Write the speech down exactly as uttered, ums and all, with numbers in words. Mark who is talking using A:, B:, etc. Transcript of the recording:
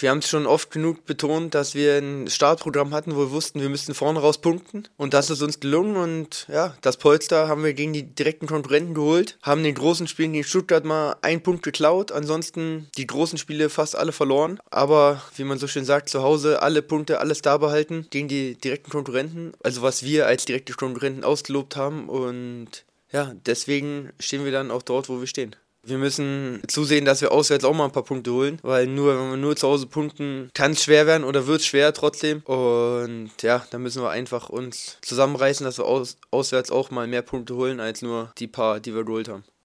A: wir haben es schon oft genug betont, dass wir ein Startprogramm hatten, wo wir wussten, wir müssten vorne raus punkten. Und das ist uns gelungen. Und ja, das Polster haben wir gegen die direkten Konkurrenten geholt. Haben den großen Spielen gegen Stuttgart mal einen Punkt geklaut. Ansonsten die großen Spiele fast alle verloren. Aber wie man so schön sagt, zu Hause alle Punkte, alles da behalten gegen die direkten Konkurrenten. Also was wir als direkte Konkurrenten ausgelobt haben. Und ja, deswegen stehen wir dann auch dort, wo wir stehen. Wir müssen zusehen, dass wir auswärts auch mal ein paar Punkte holen, weil nur wenn wir nur zu Hause punkten, kann es schwer werden oder wird es schwer trotzdem. Und ja, da müssen wir einfach uns zusammenreißen, dass wir aus, auswärts auch mal mehr Punkte holen, als nur die paar, die wir geholt haben.